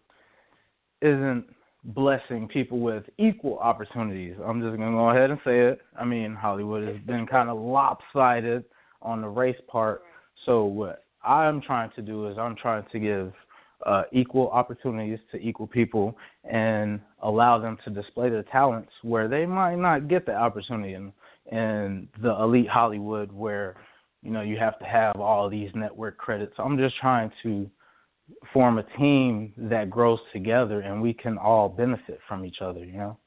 isn't blessing people with equal opportunities. I'm just going to go ahead and say it. I mean, Hollywood has been kind of lopsided on the race part. So what I'm trying to do is I'm trying to give equal opportunities to equal people and allow them to display their talents where they might not get the opportunity in the elite Hollywood where, you know, you have to have all these network credits. I'm just trying to form a team that grows together and we can all benefit from each other, you know?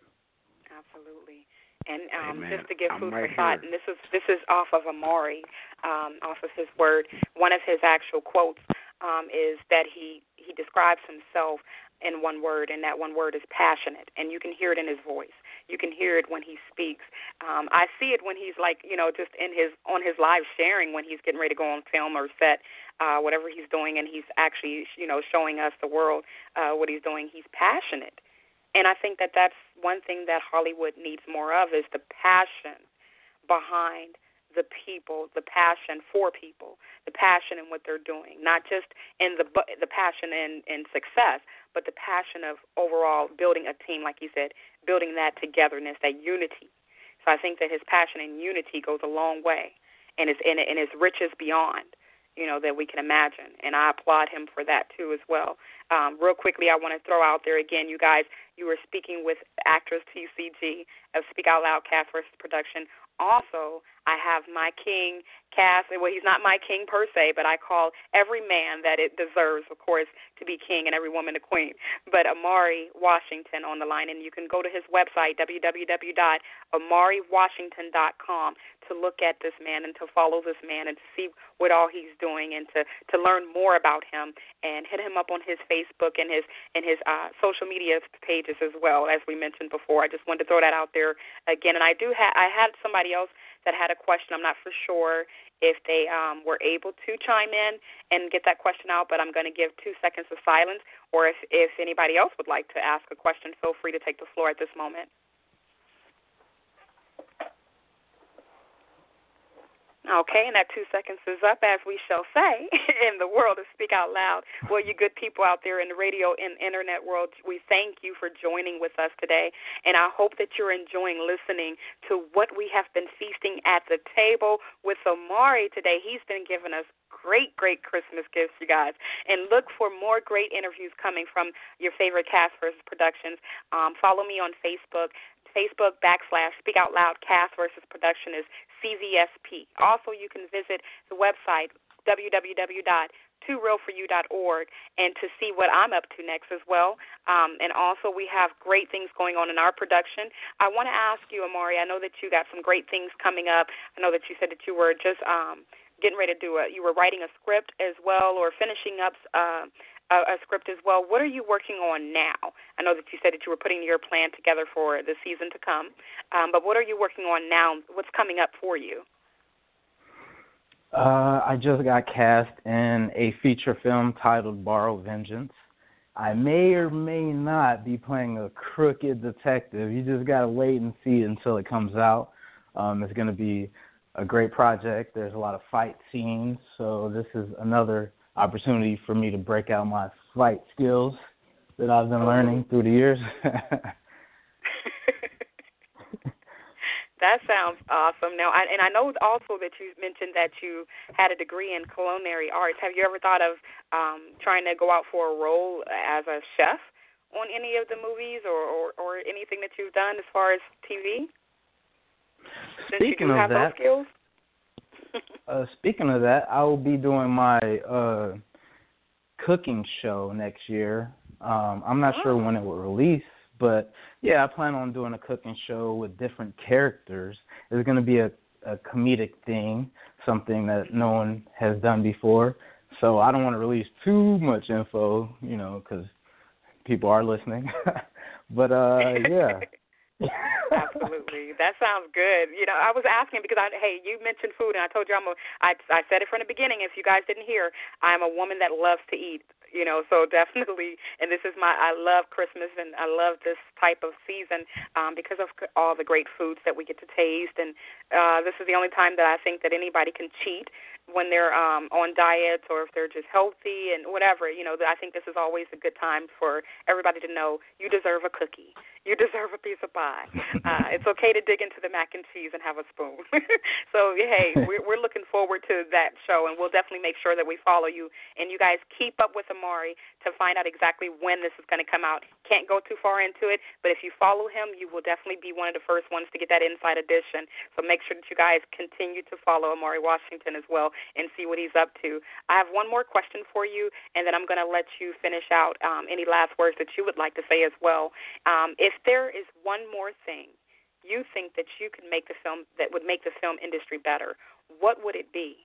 Absolutely. And just to give food for thought, and this is off of Amari, off of his word. One of his actual quotes is that he describes himself in one word, and that one word is passionate. And you can hear it in his voice. You can hear it when he speaks. I see it when he's like, you know, just on his live sharing when he's getting ready to go on film or set, whatever he's doing, and he's actually, you know, showing us the world what he's doing. He's passionate. And I think that that's one thing that Hollywood needs more of is the passion behind the people, the passion for people, the passion in what they're doing, not just in the passion in success, but the passion of overall building a team, like you said, building that togetherness, that unity. So I think that his passion and unity goes a long way, and it's riches beyond, you know, that we can imagine. And I applaud him for that, too, as well. Real quickly, I want to throw out there again, you guys, you were speaking with actress TCG of Speak Out Loud Cast versus Production. Also, I have my king, Cass. Well, he's not my king per se, but I call every man that it deserves, of course, to be king and every woman a queen. But Amari Washington on the line, and you can go to his website, www.amariwashington.com, to look at this man and to follow this man and to see what all he's doing and to learn more about him, and hit him up on his Facebook and his social media pages as well, as we mentioned before. I just wanted to throw that out there again. And I had somebody else that had a question. I'm not for sure if they were able to chime in and get that question out, but I'm going to give 2 seconds of silence, or if anybody else would like to ask a question, feel free to take the floor at this moment. Okay, and that 2 seconds is up, as we shall say, in the world of Speak Out Loud. Well, you good people out there in the radio and internet world, we thank you for joining with us today, and I hope that you're enjoying listening to what we have been feasting at the table with Amari today. He's been giving us great Christmas gifts, you guys, and look for more great interviews coming from your favorite Cast versus Productions. Follow me on Facebook. Facebook.com/Speak Out Loud Cast versus Production is CVSP. Also, you can visit the website www.toorealforyou.org and to see what I'm up to next as well. And also, we have great things going on in our production. I want to ask you, Amari, I know that you got some great things coming up. I know that you said that you were just getting ready to you were writing a script as well, or finishing up a script as well. What are you working on now? I know that you said that you were putting your plan together for the season to come, but what are you working on now? What's coming up for you? I just got cast in a feature film titled Borrow Vengeance. I may or may not be playing a crooked detective. You just got to wait and see until it comes out. It's going to be a great project. There's a lot of fight scenes, so this is another opportunity for me to break out my fight skills that I've been learning through the years. That sounds awesome. Now, I know also that you mentioned that you had a degree in culinary arts. Have you ever thought of trying to go out for a role as a chef on any of the movies or anything that you've done as far as TV? Speaking of that, speaking of that, I will be doing my cooking show next year. I'm not sure when it will release, But, yeah, I plan on doing a cooking show with different characters. It's going to be a comedic thing, something that no one has done before. So I don't want to release too much info, you know, because people are listening. But, yeah. Absolutely. That sounds good. You know, I was asking because, you mentioned food, and I told you I said it from the beginning. If you guys didn't hear, I'm a woman that loves to eat. You know, so definitely, and I love Christmas, and I love this type of season because of all the great foods that we get to taste. And this is the only time that I think that anybody can cheat when they're on diets or if they're just healthy and whatever. You know, I think this is always a good time for everybody to know you deserve a cookie. You deserve a piece of pie. It's okay to dig into the mac and cheese and have a spoon. So, hey, we're looking forward to that show, and we'll definitely make sure that we follow you. And you guys keep up with Amari to find out exactly when this is going to come out. Can't go too far into it, but if you follow him, you will definitely be one of the first ones to get that inside edition. So make sure that you guys continue to follow Amari Washington as well and see what he's up to. I have one more question for you, and then I'm going to let you finish out any last words that you would like to say as well. If there is one more thing you think that you could make the film that would make the film industry better, what would it be?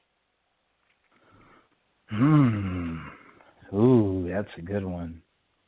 Ooh, that's a good one.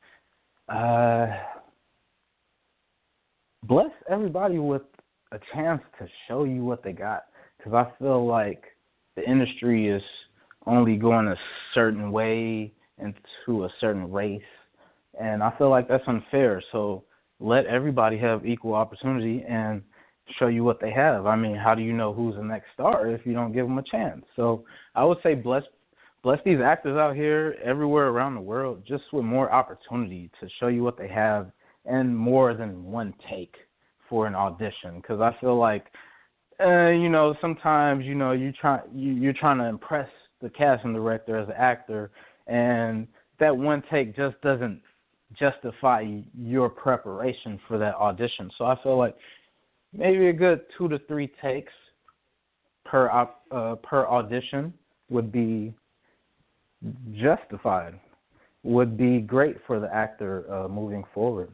Bless everybody with a chance to show you what they got, because I feel like the industry is only going a certain way into a certain race, and I feel like that's unfair. So let everybody have equal opportunity and show you what they have. I mean, how do you know who's the next star if you don't give them a chance? So I would say bless these actors out here everywhere around the world just with more opportunity to show you what they have and more than one take for an audition. Because I feel like, you know, sometimes, you know, you're trying to impress the casting director as an actor, and that one take just doesn't justify your preparation for that audition. So I feel like maybe a good 2 to 3 takes per audition would be justified, would be great for the actor moving forward.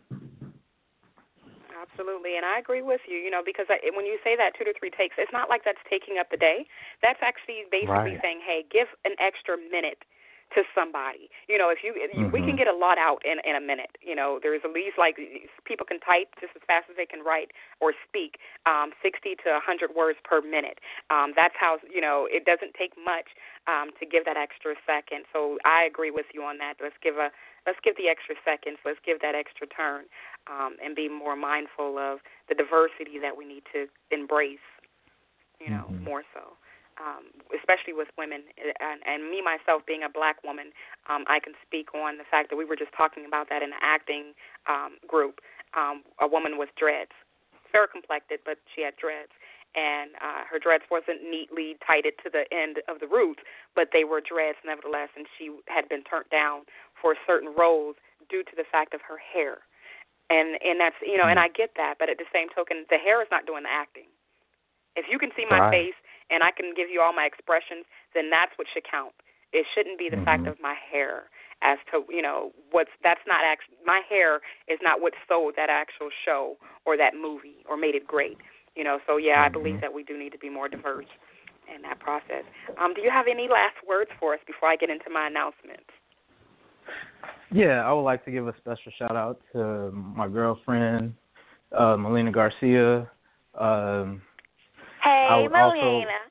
Absolutely, and I agree with you, you know, because when you say that 2 to 3 takes, it's not like that's taking up the day. That's actually basically saying, hey, give an extra minute to somebody. You know, if we can get a lot out in a minute. You know, there's at least, like, people can type just as fast as they can write or speak 60 to 100 words per minute. That's how, you know, it doesn't take much to give that extra second. So I agree with you on that. Let's give the extra seconds. Let's give that extra turn and be more mindful of the diversity that we need to embrace, you know, more so. Especially with women, and me, myself, being a black woman, I can speak on the fact that we were just talking about that in the acting group. A woman with dreads, fair complected, but she had dreads, and her dreads wasn't neatly tighted to the end of the roots, but they were dreads nevertheless, and she had been turned down for certain roles due to the fact of her hair. And that's, you know, and I get that, but at the same token, the hair is not doing the acting. If you can see my face and I can give you all my expressions, then that's what should count. It shouldn't be the fact of my hair as to, you know, that's not actually, my hair is not what sold that actual show or that movie or made it great. You know, so yeah, I believe that we do need to be more diverse in that process. Do you have any last words for us before I get into my announcements? Yeah, I would like to give a special shout out to my girlfriend, Melina Garcia. Hey, Melina.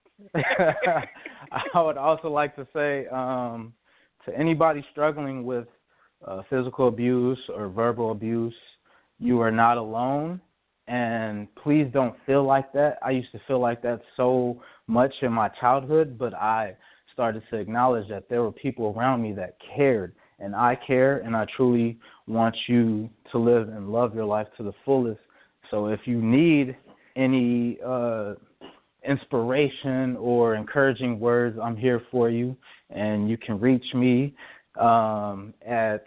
I would also like to say to anybody struggling with physical abuse or verbal abuse, you are not alone, and please don't feel like that. I used to feel like that so much in my childhood, but I started to acknowledge that there were people around me that cared, and I care, and I truly want you to live and love your life to the fullest. So if you need any inspiration or encouraging words, I'm here for you, and you can reach me at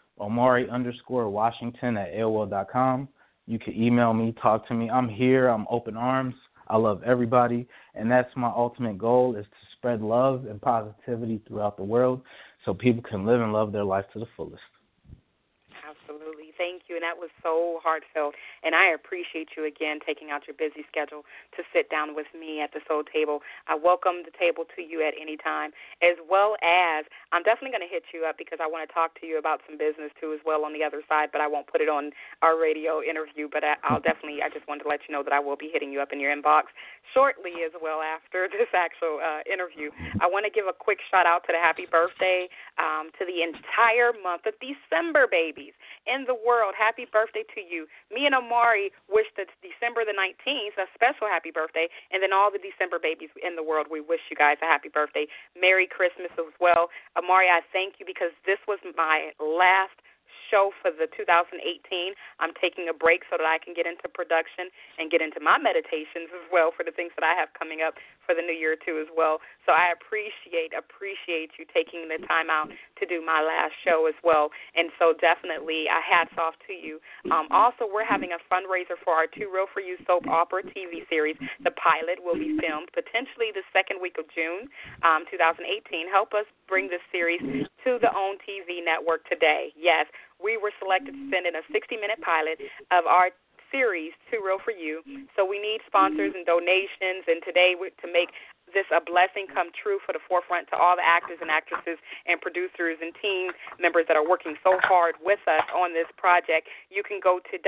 Omari_Washington@AOL.com. You can email me, talk to me. I'm here. I'm open arms. I love everybody, and that's my ultimate goal, is to spread love and positivity throughout the world so people can live and love their life to the fullest. Absolutely. Thank you you, and that was so heartfelt. And I appreciate you again taking out your busy schedule to sit down with me at the Soul Table. I welcome the table to you at any time, as well as I'm definitely going to hit you up because I want to talk to you about some business too as well on the other side, but I won't put it on our radio interview. But I just wanted to let you know that I will be hitting you up in your inbox shortly as well after this actual interview. I want to give a quick shout out to the happy birthday to the entire month of December babies in the world. Happy birthday to you. Me and Amari wish that December the 19th a special happy birthday, and then all the December babies in the world, we wish you guys a happy birthday. Merry Christmas as well. Amari, I thank you because this was my last show for the 2018. I'm taking a break so that I can get into production and get into my meditations as well for the things that I have coming up for the new year too as well. So I appreciate you taking the time out to do my last show as well. And so definitely hats off to you. Also, we're having a fundraiser for our Too Real for You soap opera TV series. The pilot will be filmed potentially the second week of June 2018. Help us bring this series to the OWN TV network today. Yes, we were selected to send in a 60-minute pilot of our series, Too Real for You. So we need sponsors and donations, and today to make this a blessing come true for the forefront to all the actors and actresses and producers and team members that are working so hard with us on this project, you can go to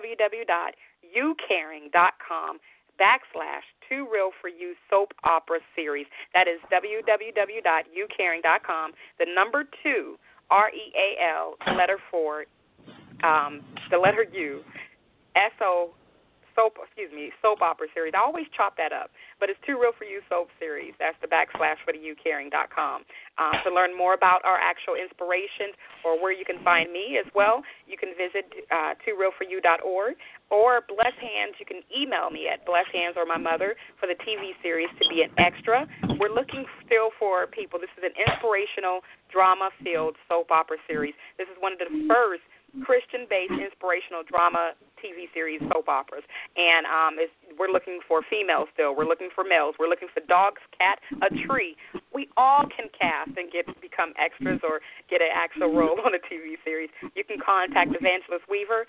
www.youcaring.com/Too Real for You soap opera series. That is www.youcaring.com, the number 2, REAL, the letter 4, the letter U, soap opera series. I always chop that up, but it's Too Real for You soap series. That's the / for the youcaring.com. To learn more about our actual inspirations or where you can find me as well, you can visit toorealforyou.org or Bless Hands. You can email me at Bless Hands or my mother for the TV series to be an extra. We're looking still for people. This is an inspirational drama-filled soap opera series. This is one of the first Christian-based inspirational drama TV series soap operas, and we're looking for females still. We're looking for males. We're looking for dogs, cat, a tree. We all can cast and become extras or get an actual role on a TV series. You can contact Evangelist Weaver,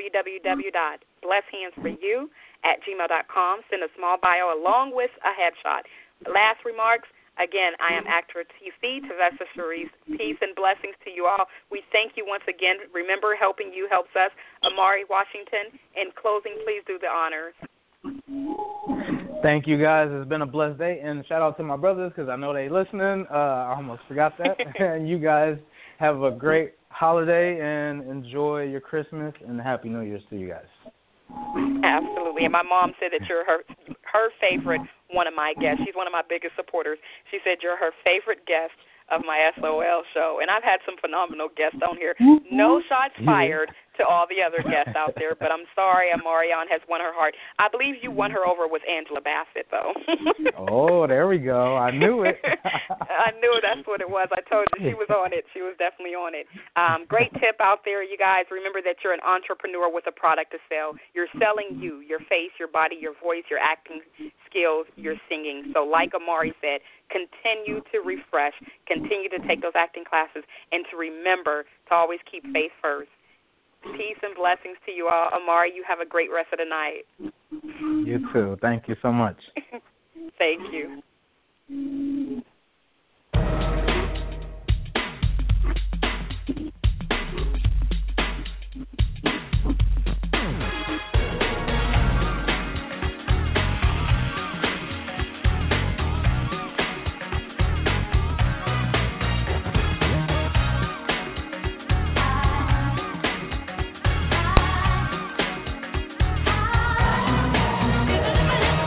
www.blesshandsforyou@gmail.com. Send a small bio along with a headshot. Last remarks. Again, I am actor TC, Tavessa Cherise. Peace and blessings to you all. We thank you once again. Remember, helping you helps us. Amari Washington, in closing, please do the honors. Thank you, guys. It's been a blessed day. And shout out to my brothers because I know they listening. I almost forgot that. And you guys have a great holiday and enjoy your Christmas and Happy New Year's to you guys. Absolutely. And my mom said that you're her favorite one of my guests. She's one of my biggest supporters. She said you're her favorite guest of my SOL show. And I've had some phenomenal guests on here. No shots fired to all the other guests out there, but I'm sorry Amarion has won her heart. I believe you won her over with Angela Bassett, though. Oh, there we go. I knew it. I knew that's what it was. I told you she was on it. She was definitely on it. Great tip out there, you guys. Remember that you're an entrepreneur with a product to sell. You're selling you, your face, your body, your voice, your acting skills, your singing. So like Amari said, continue to refresh, continue to take those acting classes, and to remember to always keep faith first. Peace and blessings to you all. Amari, you have a great rest of the night. You too. Thank you so much. Thank you.